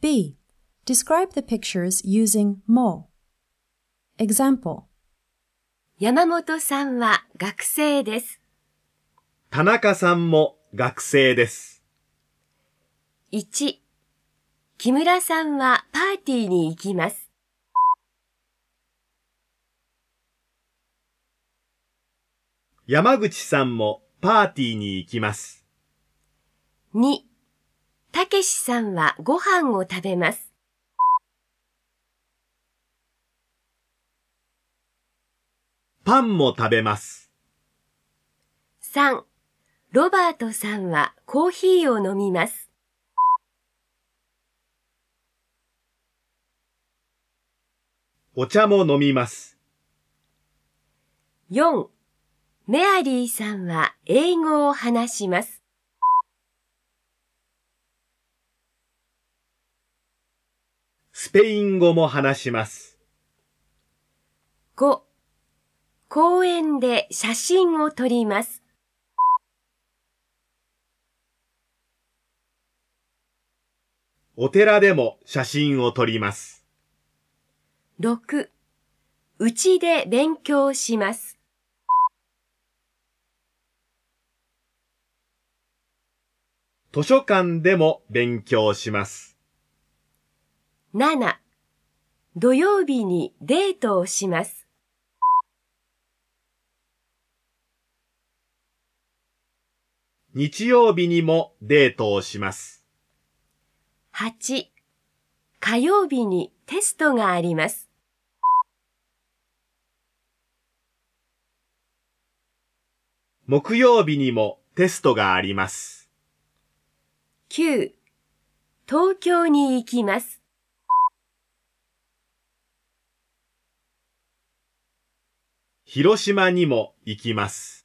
B. Describe the pictures using も。Example. 山本さんは学生です。 田中さんも学生です。 1、木村さんはパーティーに行きます。 山口さんもパーティーに行きます。 2、たけしさんはご飯を食べます。 パンも食べます。 3、ロバートさんはコーヒーを飲みます。 お茶も飲みます。 4、メアリーさんは英語を話します。 スペイン語も話します。 5、公園で写真を撮ります。 お寺でも写真を撮ります。 6、うちで勉強します。 図書館でも勉強します。 7、土曜日にデートをします。 日曜日にもデートをします。 8、火曜日にテストがあります。 木曜日にもテストがあります。 9、東京に行きます。 広島にも行きます。